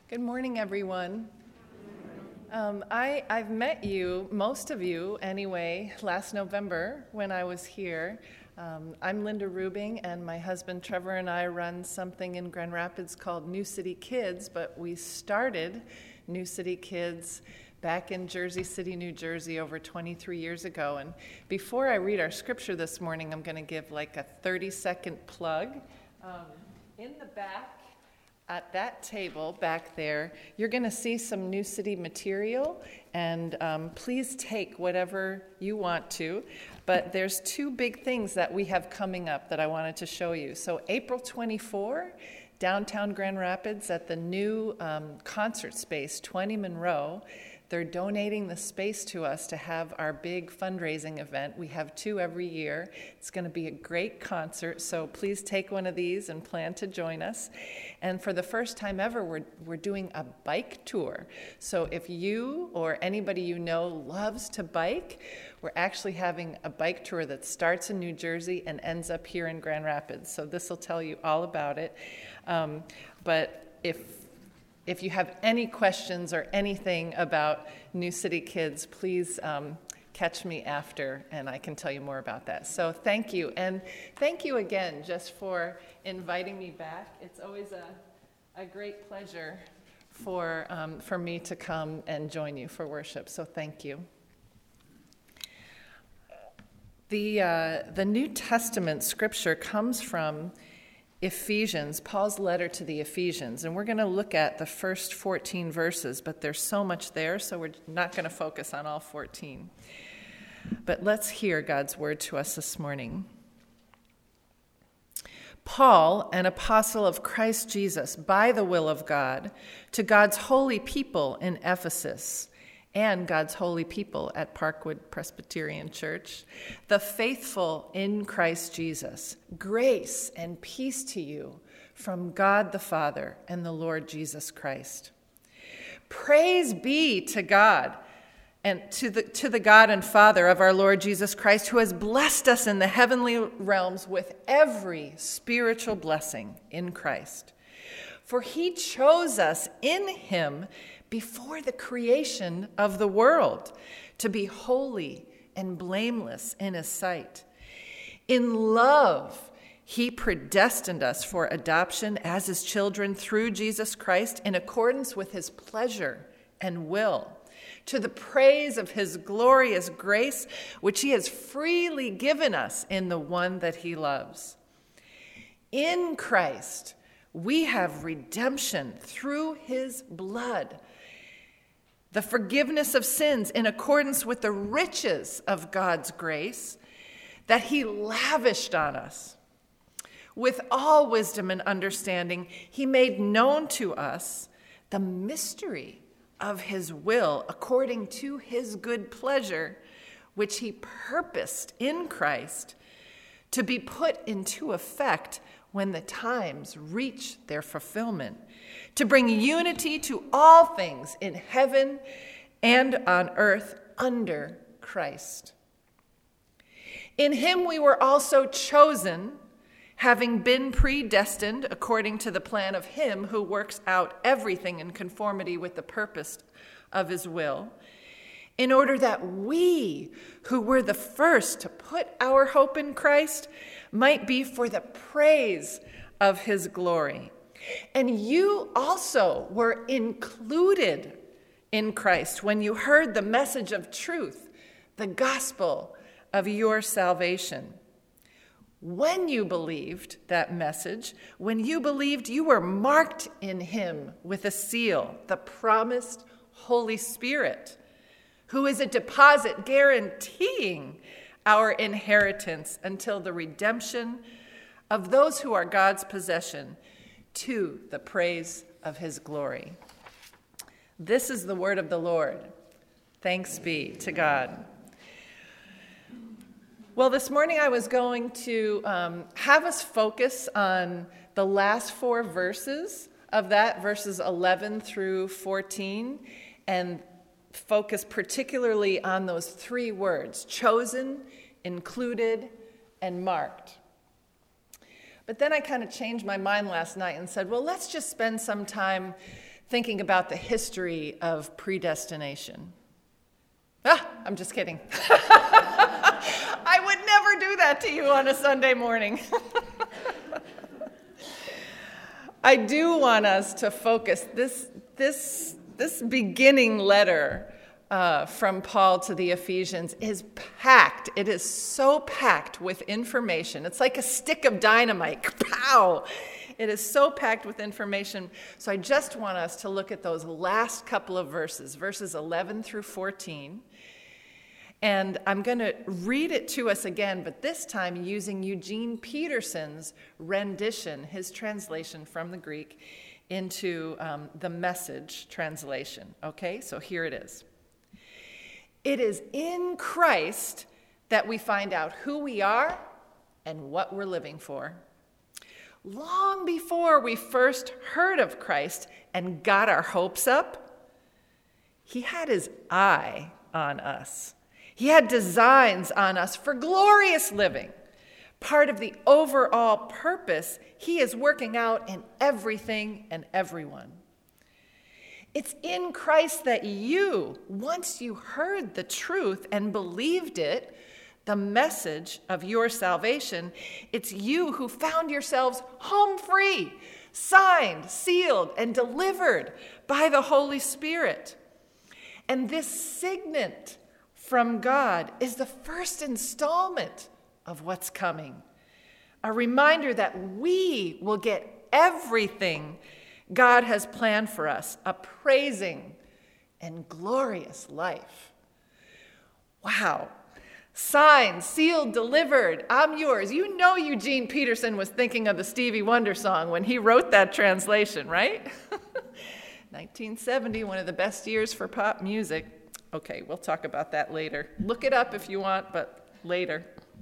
Good morning, everyone. I've met you, most of you anyway, last November when I was here. I'm Linda Rubing, and my husband Trevor and I run something in Grand Rapids called New City Kids, but we started New City Kids back in Jersey City, New Jersey over 23 years ago. And before I read our scripture this morning, I'm going to give like a 30-second plug. In the back, at that table back there, you're going to see some New City material, and please take whatever you want to. But there's two big things that we have coming up that I wanted to show you. So April 24, downtown Grand Rapids at the new concert space, 20 Monroe, they're donating the space to us to have our big fundraising event. We have two every year. It's going to be a great concert, so please take one of these and plan to join us. And for the first time ever, we're doing a bike tour. So if you or anybody you know loves to bike, we're actually having a bike tour that starts in New Jersey and ends up here in Grand Rapids. So this will tell you all about it. But if you have any questions or anything about New City Kids, please catch me after, and I can tell you more about that. So thank you, and thank you again just for inviting me back. It's always a great pleasure for me to come and join you for worship, so thank you. The New Testament scripture comes from Ephesians, Paul's letter to the Ephesians, and we're going to look at the first 14 verses, but there's so much there, so we're not going to focus on all 14. But let's hear God's word to us this morning. Paul, an apostle of Christ Jesus, by the will of God, to God's holy people in Ephesus, and God's holy people at Parkwood Presbyterian Church, the faithful in Christ Jesus, grace and peace to you from God the Father and the Lord Jesus Christ. Praise be to God and to the God and Father of our Lord Jesus Christ, who has blessed us in the heavenly realms with every spiritual blessing in Christ. For he chose us in him before the creation of the world, to be holy and blameless in his sight. In love, he predestined us for adoption as his children through Jesus Christ in accordance with his pleasure and will, to the praise of his glorious grace, which he has freely given us in the one that he loves. In Christ, we have redemption through his blood, the forgiveness of sins in accordance with the riches of God's grace that he lavished on us. With all wisdom and understanding, he made known to us the mystery of his will according to his good pleasure, which he purposed in Christ to be put into effect when the times reach their fulfillment, to bring unity to all things in heaven and on earth under Christ. In him we were also chosen, having been predestined according to the plan of him who works out everything in conformity with the purpose of his will, in order that we, who were the first to put our hope in Christ, might be for the praise of his glory. And you also were included in Christ when you heard the message of truth, the gospel of your salvation. When you believed that message, when you believed, you were marked in him with a seal, the promised Holy Spirit, who is a deposit guaranteeing our inheritance until the redemption of those who are God's possession, to the praise of his glory. This is the word of the Lord. Thanks be to God. Well, this morning I was going to have us focus on the last four verses of that, verses 11 through 14, and focus particularly on those three words, chosen, included, and marked. But then I kind of changed my mind last night and said, well, let's just spend some time thinking about the history of predestination. I'm just kidding. I would never do that to you on a Sunday morning. I do want us to focus. This beginning letter from Paul to the Ephesians is packed. It is so packed with information. It's like a stick of dynamite. Pow! It is so packed with information. So I just want us to look at those last couple of verses 11 through 14. And I'm going to read it to us again, but this time using Eugene Peterson's rendition, his translation from the Greek, into the Message translation. Okay, so here it is. It is in Christ that we find out who we are and what we're living for. Long before we first heard of Christ and got our hopes up, he had his eye on us. He had designs on us for glorious living, part of the overall purpose he is working out in everything and everyone. It's in Christ that you, once you heard the truth and believed it, the message of your salvation, it's you who found yourselves home free, signed, sealed, and delivered by the Holy Spirit. And this signet from God is the first installment of what's coming. A reminder that we will get everything God has planned for us, a praising and glorious life. Wow. Signed, sealed, delivered, I'm yours. You know Eugene Peterson was thinking of the Stevie Wonder song when he wrote that translation, right? 1970, one of the best years for pop music. Okay, we'll talk about that later. Look it up if you want, but later.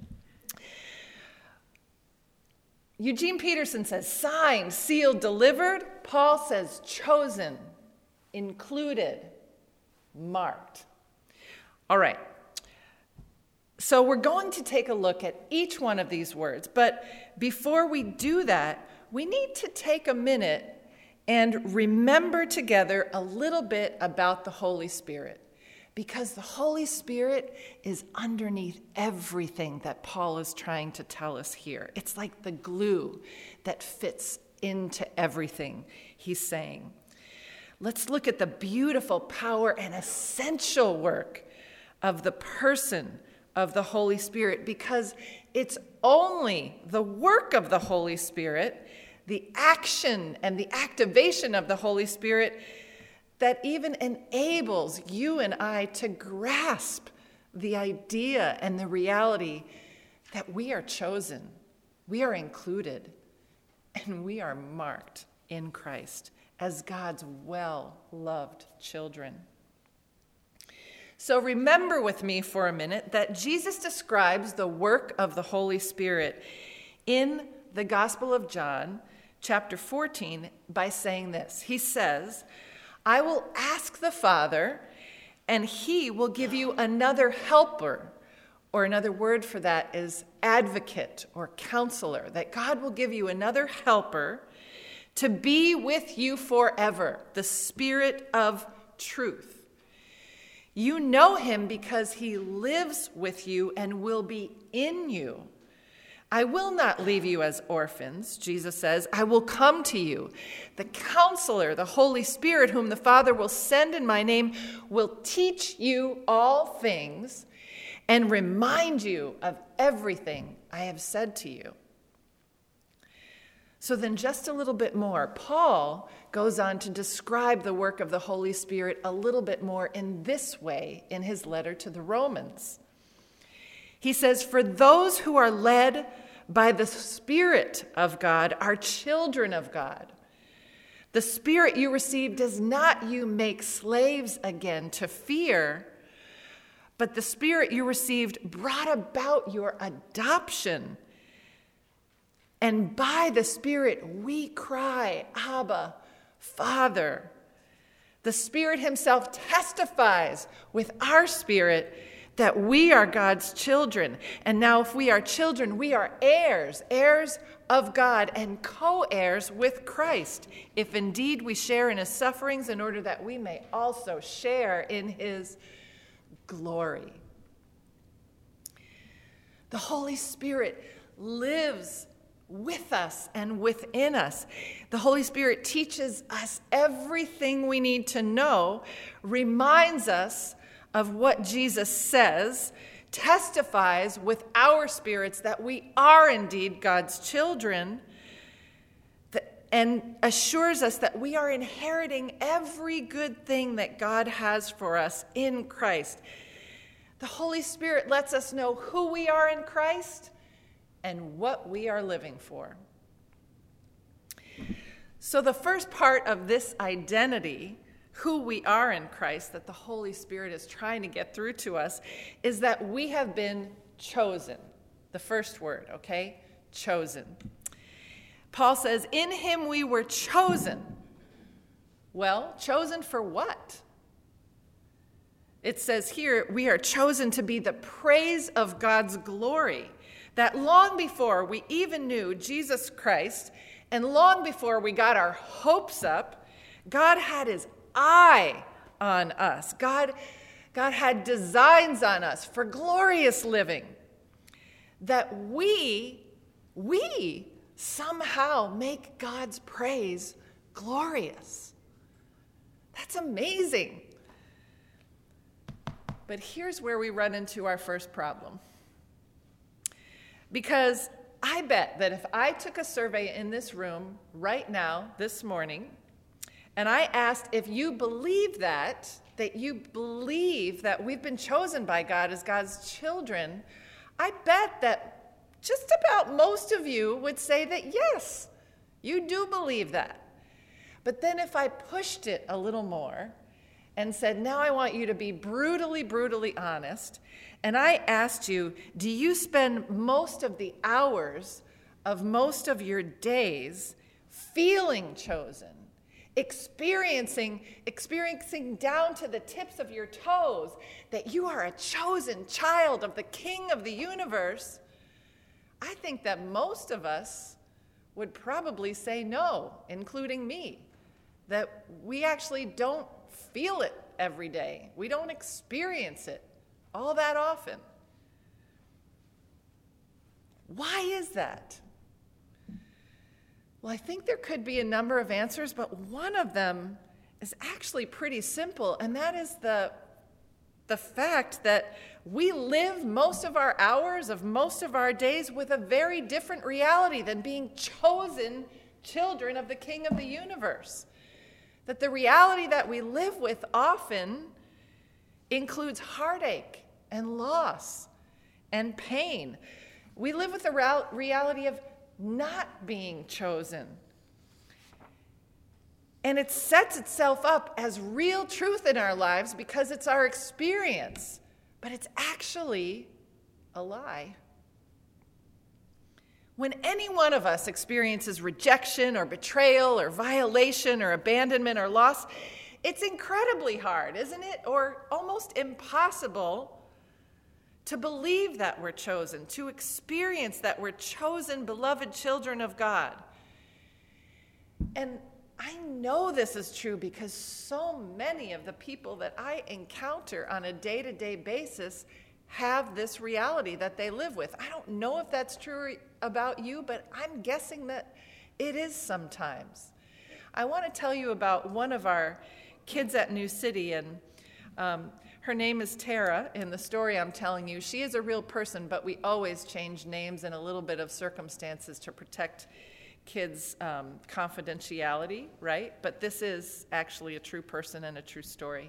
Eugene Peterson says, signed, sealed, delivered. Paul says, chosen, included, marked. All right. So we're going to take a look at each one of these words. But before we do that, we need to take a minute and remember together a little bit about the Holy Spirit. Because the Holy Spirit is underneath everything that Paul is trying to tell us here. It's like the glue that fits into everything he's saying. Let's look at the beautiful power and essential work of the person of the Holy Spirit, because it's only the work of the Holy Spirit, the action and the activation of the Holy Spirit, that even enables you and I to grasp the idea and the reality that we are chosen, we are included, and we are marked in Christ as God's well-loved children. So remember with me for a minute that Jesus describes the work of the Holy Spirit in the Gospel of John, chapter 14, by saying this. He says, I will ask the Father, and he will give you another helper, or another word for that is advocate or counselor, that God will give you another helper to be with you forever, the Spirit of truth. You know him because he lives with you and will be in you. I will not leave you as orphans, Jesus says. I will come to you. The counselor, the Holy Spirit, whom the Father will send in my name, will teach you all things and remind you of everything I have said to you. So then just a little bit more. Paul goes on to describe the work of the Holy Spirit a little bit more in this way in his letter to the Romans. He says, for those who are led by the Spirit of God are children of God. The Spirit you received does not you make slaves again to fear, but the Spirit you received brought about your adoption. And by the Spirit we cry, Abba, Father. The Spirit himself testifies with our spirit that we are God's children. And now if we are children, we are heirs, heirs of God and co-heirs with Christ, if indeed we share in his sufferings, in order that we may also share in his glory. The Holy Spirit lives with us and within us. The Holy Spirit teaches us everything we need to know, reminds us of what Jesus says, testifies with our spirits that we are indeed God's children, and assures us that we are inheriting every good thing that God has for us in Christ. The Holy Spirit lets us know who we are in Christ and what we are living for. So the first part of this identity, who we are in Christ, that the Holy Spirit is trying to get through to us, is that we have been chosen. The first word, okay? Chosen. Paul says, in him we were chosen. Well, chosen for what? It says here, we are chosen to be the praise of God's glory. That long before we even knew Jesus Christ, and long before we got our hopes up, God had his eye on us. God had designs on us for glorious living. That we somehow make God's praise glorious. That's amazing. But here's where we run into our first problem. Because I bet that if I took a survey in this room right now, this morning, and I asked if you believe that you believe that we've been chosen by God as God's children, I bet that just about most of you would say that yes, you do believe that. But then if I pushed it a little more and said, now I want you to be brutally honest, and I asked you, do you spend most of the hours of most of your days feeling chosen, experiencing down to the tips of your toes that you are a chosen child of the King of the universe? I think that most of us would probably say no, including me, that we actually don't feel it every day. We don't experience it all that often. Why is that? Well, I think there could be a number of answers, but one of them is actually pretty simple, and that is the fact that we live most of our hours of most of our days with a very different reality than being chosen children of the King of the universe. That the reality that we live with often includes heartache and loss and pain. We live with the reality of not being chosen. And it sets itself up as real truth in our lives because it's our experience, but it's actually a lie. When any one of us experiences rejection or betrayal or violation or abandonment or loss, it's incredibly hard, isn't it? Or almost impossible to believe that we're chosen, to experience that we're chosen, beloved children of God. And I know this is true because so many of the people that I encounter on a day-to-day basis have this reality that they live with. I don't know if that's true about you, but I'm guessing that it is sometimes. I want to tell you about one of our kids at New City, and her name is Tara. In the story I'm telling you, she is a real person, but we always change names and a little bit of circumstances to protect kids' confidentiality, right? But this is actually a true person and a true story.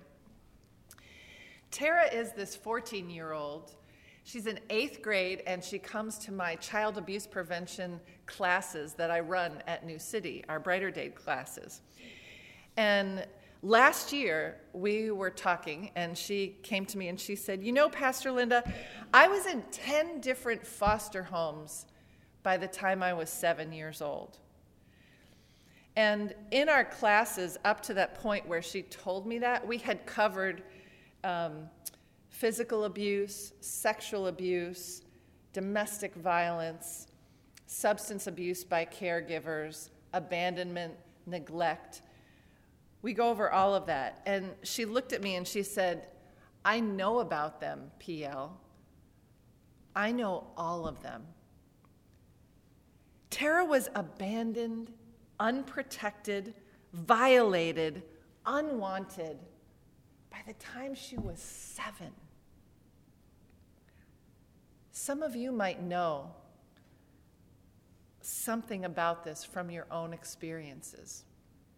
Tara is this 14-year-old. She's in 8th grade, and she comes to my child abuse prevention classes that I run at New City, our Brighter Day classes. And last year, we were talking, and she came to me and she said, you know, Pastor Linda, I was in 10 different foster homes by the time I was 7 years old. And in our classes, up to that point where she told me that, we had covered physical abuse, sexual abuse, domestic violence, substance abuse by caregivers, abandonment, neglect. We go over all of that. And she looked at me and she said, I know about them, PL. I know all of them. Tara was abandoned, unprotected, violated, unwanted by the time she was 7. Some of you might know something about this from your own experiences.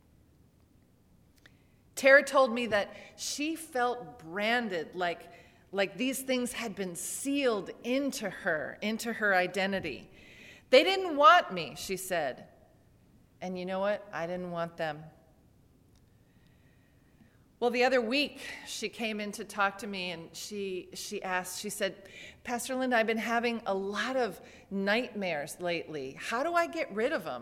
Tara told me that she felt branded, like these things had been sealed into her identity. They didn't want me, she said. And you know what? I didn't want them. Well, the other week, she came in to talk to me, and she said, Pastor Linda, I've been having a lot of nightmares lately. How do I get rid of them?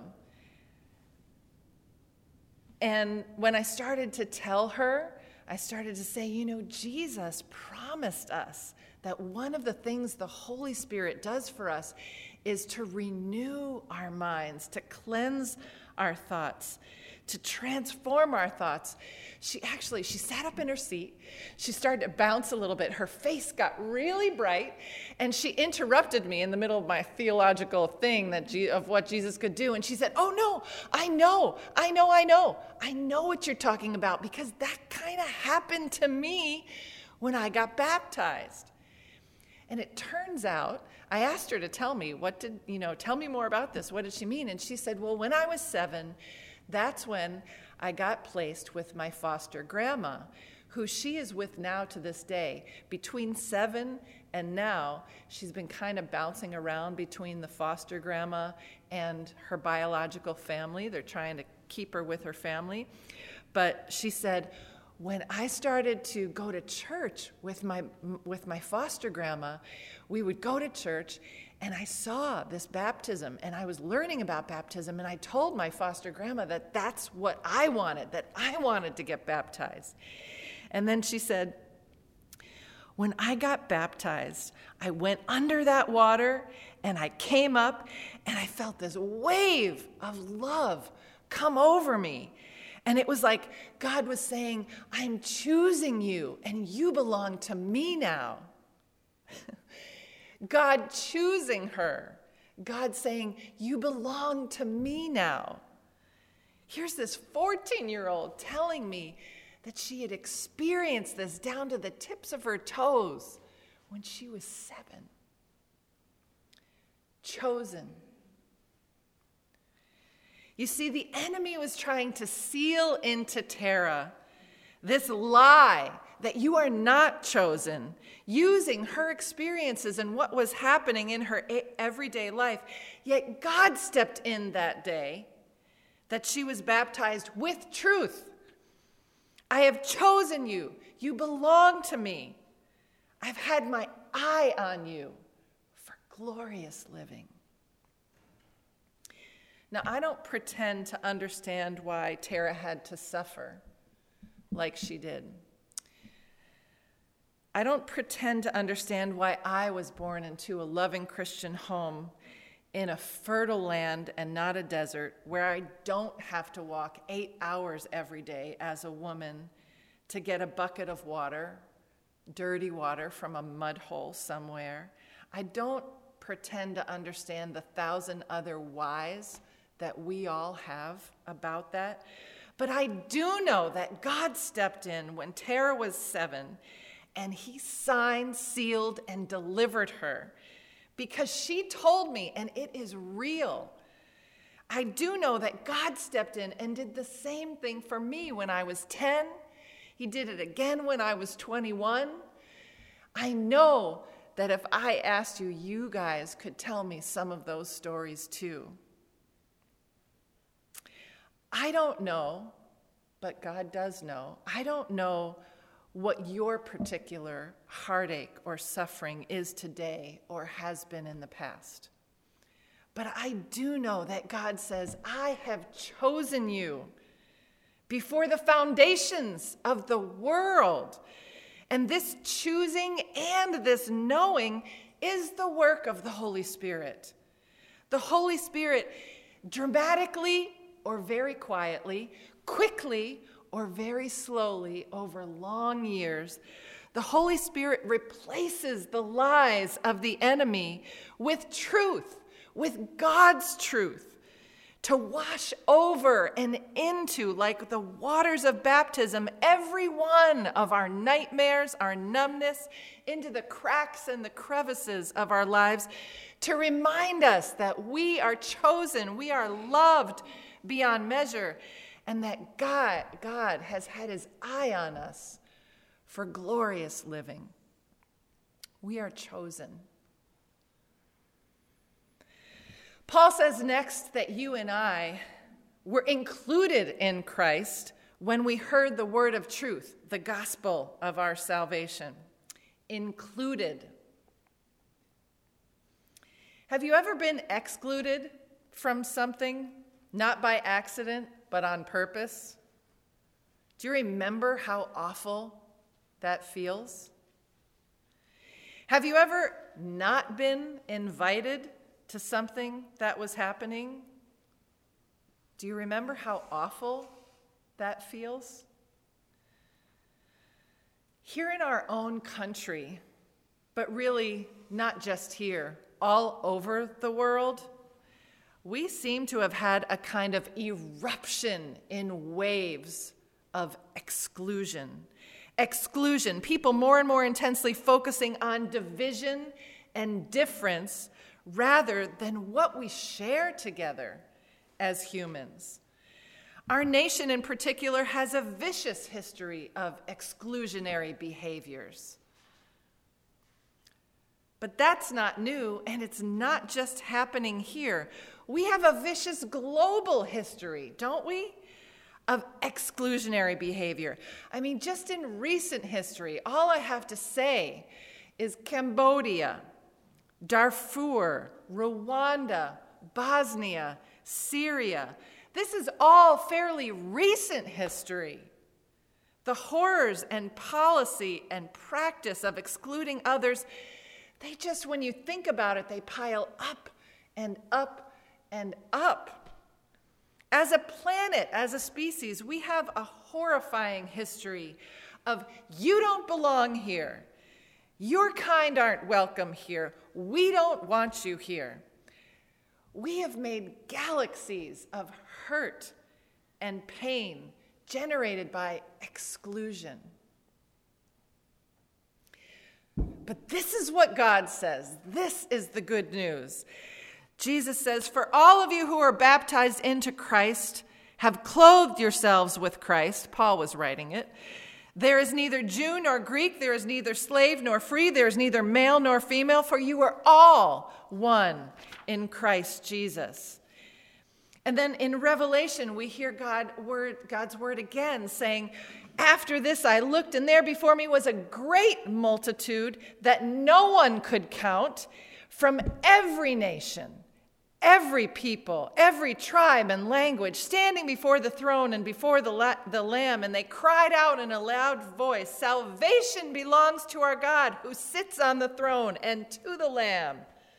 And when I started to tell her, I started to say, Jesus promised us that one of the things the Holy Spirit does for us is to renew our minds, to cleanse our thoughts, to transform our thoughts. She sat up in her seat. She started to bounce a little bit. Her face got really bright, and she interrupted me in the middle of my theological thing of what Jesus could do. And she said, oh no, I know what you're talking about, because that kind of happened to me when I got baptized. And it turns out, I asked her to tell me, tell me more about this. What did she mean? And she said, well, when I was 7, that's when I got placed with my foster grandma, who she is with now to this day. Between 7 and now, she's been kind of bouncing around between the foster grandma and her biological family. They're trying to keep her with her family. But she said, when I started to go to church with my foster grandma, we would go to church, and I saw this baptism, and I was learning about baptism, and I told my foster grandma that that's what I wanted, that I wanted to get baptized. And then she said, when I got baptized, I went under that water, and I came up, and I felt this wave of love come over me. And it was like God was saying, I'm choosing you, and you belong to me now. God choosing her. God saying, you belong to me now. Here's this 14-year-old telling me that she had experienced this down to the tips of her toes when she was 7. Chosen. You see, the enemy was trying to seal into Tara this lie that you are not chosen, using her experiences and what was happening in her everyday life. Yet God stepped in that day that she was baptized with truth. I have chosen you. You belong to me. I've had my eye on you for glorious living. Now, I don't pretend to understand why Tara had to suffer like she did. I don't pretend to understand why I was born into a loving Christian home in a fertile land and not a desert, where I don't have to walk 8 hours every day as a woman to get a bucket of water, dirty water from a mud hole somewhere. I don't pretend to understand the 1,000 other whys that we all have about that. But I do know that God stepped in when Tara was 7, and he signed, sealed, and delivered her, because she told me, and it is real. I do know that God stepped in and did the same thing for me when I was 10. He did it again when I was 21. I know that if I asked you, you guys could tell me some of those stories too. I don't know, but God does know. I don't know what your particular heartache or suffering is today or has been in the past. But I do know that God says, I have chosen you before the foundations of the world. And this choosing and this knowing is the work of the Holy Spirit. The Holy Spirit, dramatically or very quietly, quickly or very slowly over long years, the Holy Spirit replaces the lies of the enemy with truth, with God's truth, to wash over and into, like the waters of baptism, every one of our nightmares, our numbness, into the cracks and the crevices of our lives, to remind us that we are chosen, we are loved beyond measure, and that God has had his eye on us for glorious living. We are chosen. Paul says next that you and I were included in Christ when we heard the word of truth, the gospel of our salvation. Included. Have you ever been excluded from something, not by accident, but on purpose? Do you remember how awful that feels? Have you ever not been invited to something that was happening? Do you remember how awful that feels? Here in our own country, but really not just here, all over the world, we seem to have had a kind of eruption in waves of exclusion. Exclusion, people more and more intensely focusing on division and difference rather than what we share together as humans. Our nation in particular has a vicious history of exclusionary behaviors. But that's not new, and it's not just happening here. We have a vicious global history, don't we, of exclusionary behavior. I mean, just in recent history, all I have to say is Cambodia, Darfur, Rwanda, Bosnia, Syria. This is all fairly recent history. The horrors and policy and practice of excluding others, they just, when you think about it, they pile up and up and up. As a planet, as a species, we have a horrifying history of you don't belong here. Your kind aren't welcome here. We don't want you here. We have made galaxies of hurt and pain generated by exclusion. But this is what God says. This is the good news. Jesus says, "For all of you who are baptized into Christ have clothed yourselves with Christ." Paul was writing it. "There is neither Jew nor Greek, there is neither slave nor free, there is neither male nor female, for you are all one in Christ Jesus." And then in Revelation, we hear God's word again saying, "After this I looked, and there before me was a great multitude that no one could count, from every nation, every people, every tribe and language, standing before the throne and before the Lamb, and they cried out in a loud voice, 'Salvation belongs to our God who sits on the throne and to the Lamb.'"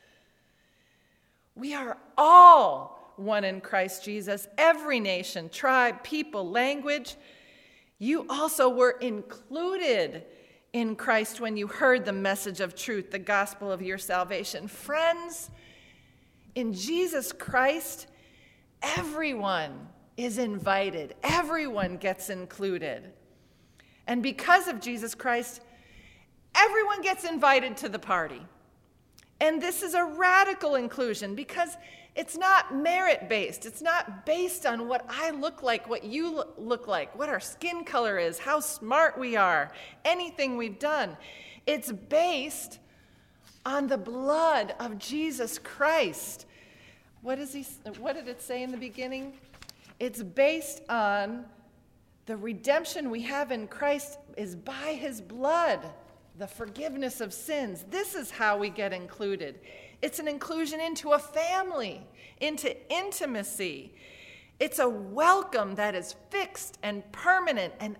We are all one in Christ Jesus, every nation, tribe, people, language. You also were included in Christ when you heard the message of truth, the gospel of your salvation. Friends, in Jesus Christ, everyone is invited. Everyone gets included. And because of Jesus Christ, everyone gets invited to the party. And this is a radical inclusion because it's not merit-based. It's not based on what I look like, what you look like, what our skin color is, how smart we are, anything we've done. It's based on the blood of Jesus Christ. What did it say in the beginning? It's based on the redemption we have in Christ is by his blood, the forgiveness of sins. This is how we get included. It's an inclusion into a family, into intimacy. It's a welcome that is fixed and permanent and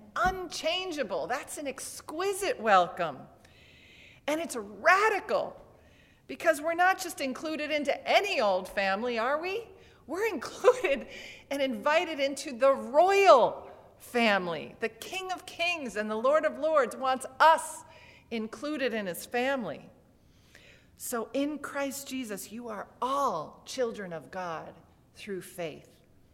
unchangeable. That's an exquisite welcome. And it's radical Because we're not just included into any old family, are we? We're included and invited into the royal family. The King of Kings and the Lord of Lords wants us included in his family. So in Christ Jesus, you are all children of God through faith.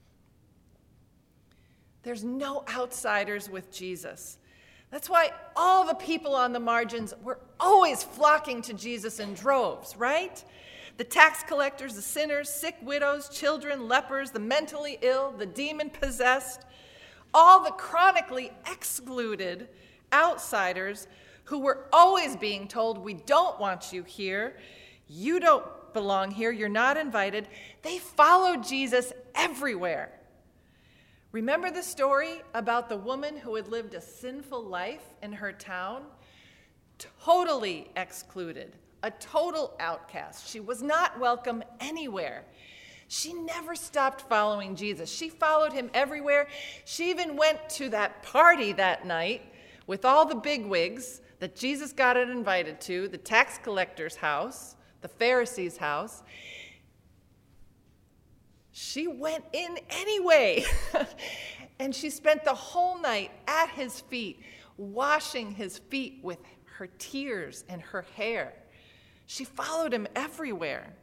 There's no outsiders with Jesus. That's why all the people on the margins were always flocking to Jesus in droves, right? The tax collectors, the sinners, sick widows, children, lepers, the mentally ill, the demon-possessed, all the chronically excluded outsiders who were always being told, we don't want you here, you don't belong here, you're not invited. They followed Jesus everywhere. Remember the story about the woman who had lived a sinful life in her town? Totally excluded, a total outcast. She was not welcome anywhere. She never stopped following Jesus. She followed him everywhere. She even went to that party that night with all the bigwigs that Jesus got invited to, the tax collector's house, the Pharisee's house. She went in anyway, and she spent the whole night at his feet, washing his feet with her tears and her hair. She followed him everywhere.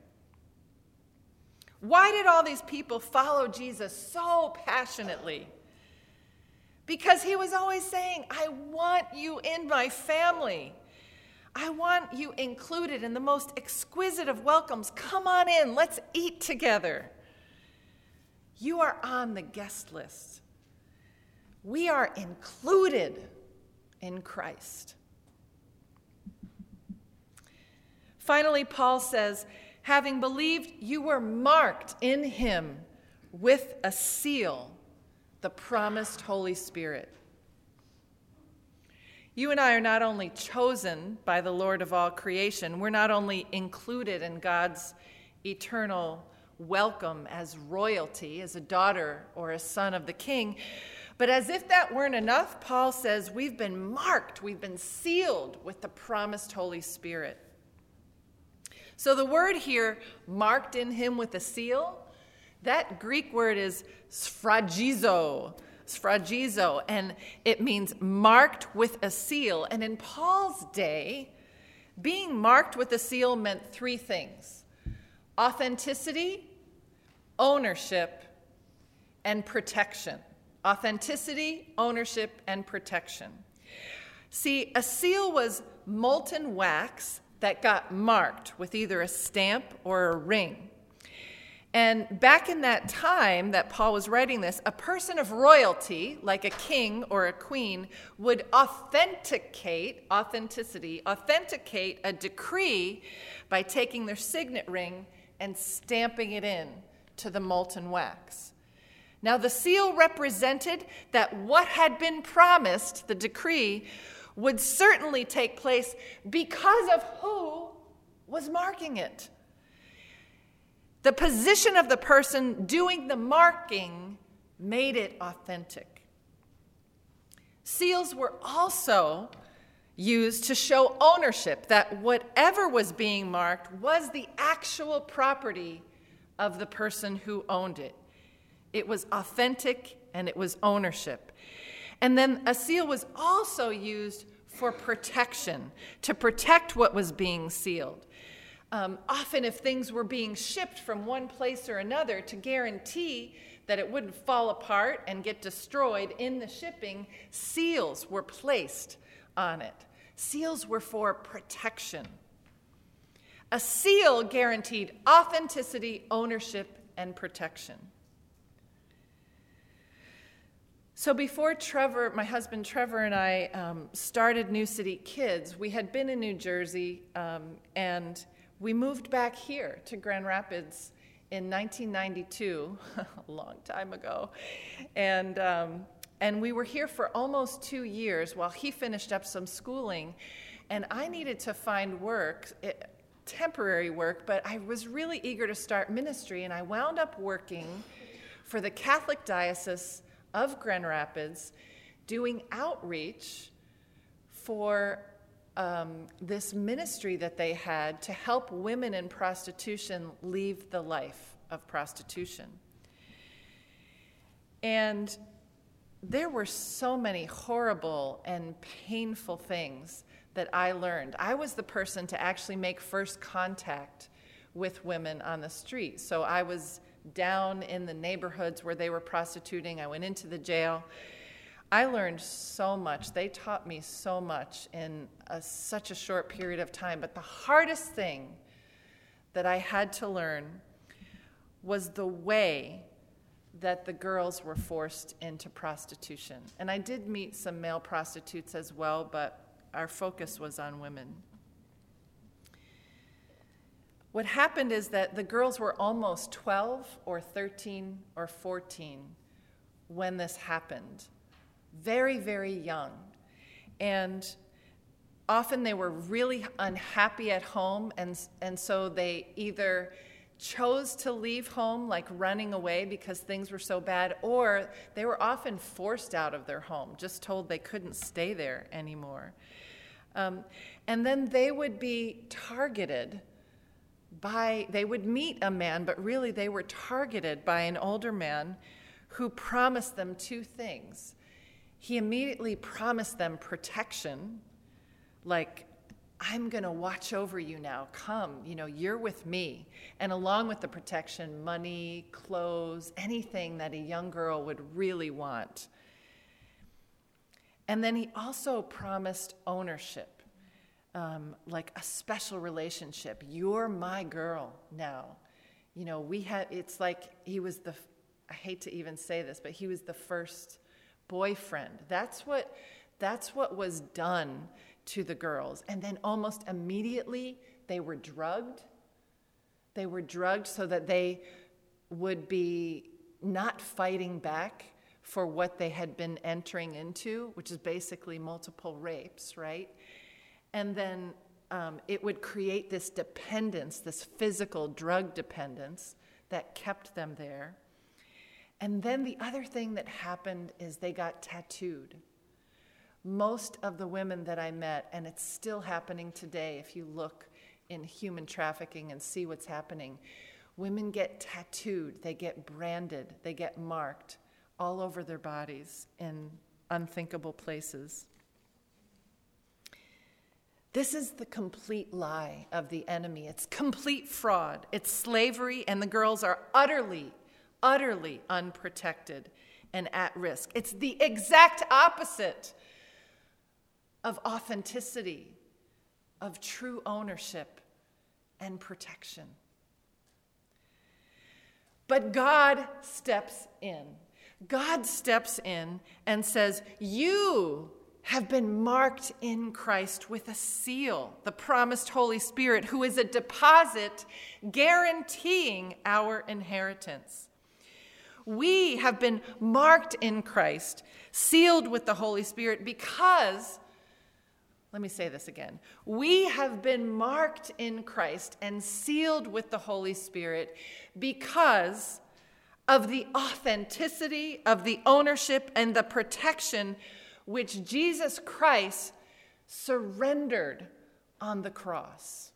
Why did all these people follow Jesus so passionately? Because he was always saying, I want you in my family. I want you included in the most exquisite of welcomes. Come on in, let's eat together. You are on the guest list. We are included in Christ. Finally, Paul says, having believed, you were marked in him with a seal, the promised Holy Spirit. You and I are not only chosen by the Lord of all creation, we're not only included in God's eternal welcome as royalty, as a daughter or a son of the King, but as if that weren't enough, Paul says we've been marked, we've been sealed with the promised Holy Spirit. So the word here, marked in him with a seal, that Greek word is sphragizo, and it means marked with a seal. And in Paul's day, being marked with a seal meant three things: authenticity, ownership, and protection. Authenticity, ownership, and protection. See, a seal was molten wax that got marked with either a stamp or a ring. And back in that time that Paul was writing this, a person of royalty, like a king or a queen, would authenticate a decree by taking their signet ring and stamping it in to the molten wax. Now, the seal represented that what had been promised, the decree, would certainly take place because of who was marking it. The position of the person doing the marking made it authentic. Seals were also used to show ownership, that whatever was being marked was the actual property of the person who owned it. It was authentic and it was ownership. And then a seal was also used for protection, to protect what was being sealed. Often if things were being shipped from one place or another, to guarantee that it wouldn't fall apart and get destroyed in the shipping, seals were placed on it. Seals were for protection. A seal guaranteed authenticity, ownership, and protection. So before Trevor, my husband Trevor, and I started New City Kids, we had been in New Jersey, and we moved back here to Grand Rapids in 1992, a long time ago. And we were here for almost 2 years while he finished up some schooling. And I needed to find work, temporary work, but I was really eager to start ministry. And I wound up working for the Catholic Diocese of Grand Rapids, doing outreach for this ministry that they had to help women in prostitution leave the life of prostitution. And there were so many horrible and painful things that I learned. I was the person to actually make first contact with women on the street. So I was down in the neighborhoods where they were prostituting. I went into the jail. I learned so much. They taught me so much in such a short period of time. But the hardest thing that I had to learn was the way that the girls were forced into prostitution. And I did meet some male prostitutes as well, but our focus was on women. What happened is that the girls were almost 12 or 13 or 14 when this happened. Very, very young. And often they were really unhappy at home, and so they either chose to leave home, like running away because things were so bad, or they were often forced out of their home, just told they couldn't stay there anymore. And then they would be targeted they would meet a man, but really they were targeted by an older man who promised them two things. He immediately promised them protection, like, I'm going to watch over you now. Come, you're with me. And along with the protection, money, clothes, anything that a young girl would really want. And then he also promised ownership, like a special relationship. You're my girl now. It's like he was I hate to even say this, but he was the first boyfriend. That's what was done to the girls. And then almost immediately they were drugged. They were drugged so that they would be not fighting back for what they had been entering into, which is basically multiple rapes, right? And then it would create this dependence, this physical drug dependence that kept them there. And then the other thing that happened is they got tattooed. Most of the women that I met, and it's still happening today if you look in human trafficking and see what's happening, women get tattooed, they get branded, they get marked all over their bodies in unthinkable places. This is the complete lie of the enemy. It's complete fraud. It's slavery, and the girls are utterly unprotected and at risk. It's the exact opposite of authenticity, of true ownership and protection. But God steps in. God steps in and says, you have been marked in Christ with a seal, the promised Holy Spirit, who is a deposit guaranteeing our inheritance. We have been marked in Christ, sealed with the Holy Spirit because, let me say this again, we have been marked in Christ and sealed with the Holy Spirit because of the authenticity, of the ownership, and the protection which Jesus Christ surrendered on the cross.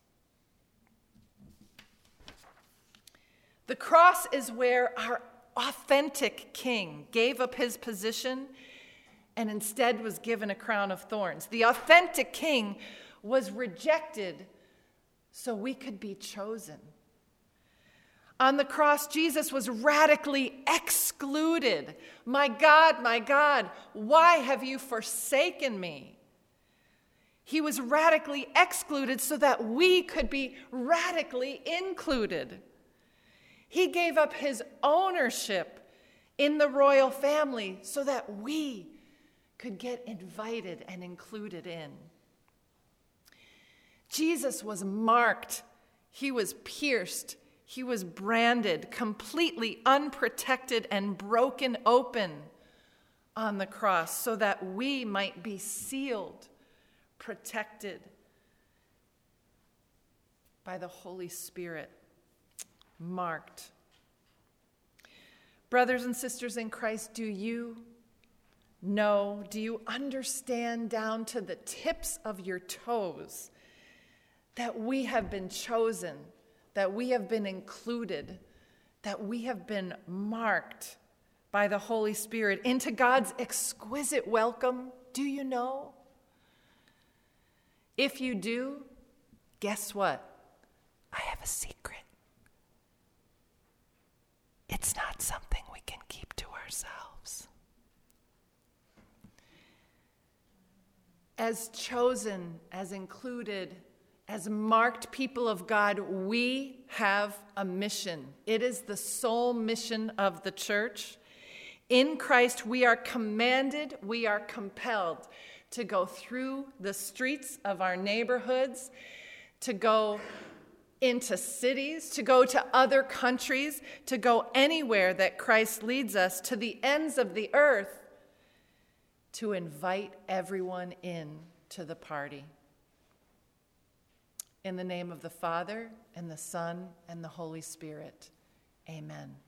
The cross is where our authentic king gave up his position and instead was given a crown of thorns. The authentic king was rejected so we could be chosen. On the cross, Jesus was radically excluded. My God, why have you forsaken me? He was radically excluded so that we could be radically included. He gave up his ownership in the royal family so that we could get invited and included in. Jesus was marked. He was pierced. He was branded, completely unprotected and broken open on the cross so that we might be sealed, protected by the Holy Spirit, marked. Brothers and sisters in Christ, do you know, do you understand down to the tips of your toes that we have been chosen, that we have been included, that we have been marked by the Holy Spirit into God's exquisite welcome? Do you know? If you do, guess what? I have a secret. It's not something we can keep to ourselves. As chosen, as included, as marked people of God, we have a mission. It is the sole mission of the church. In Christ, we are commanded, we are compelled to go through the streets of our neighborhoods, to go into cities, to go to other countries, to go anywhere that Christ leads us, to the ends of the earth, to invite everyone in to the party. In the name of the Father, and the Son, and the Holy Spirit, amen.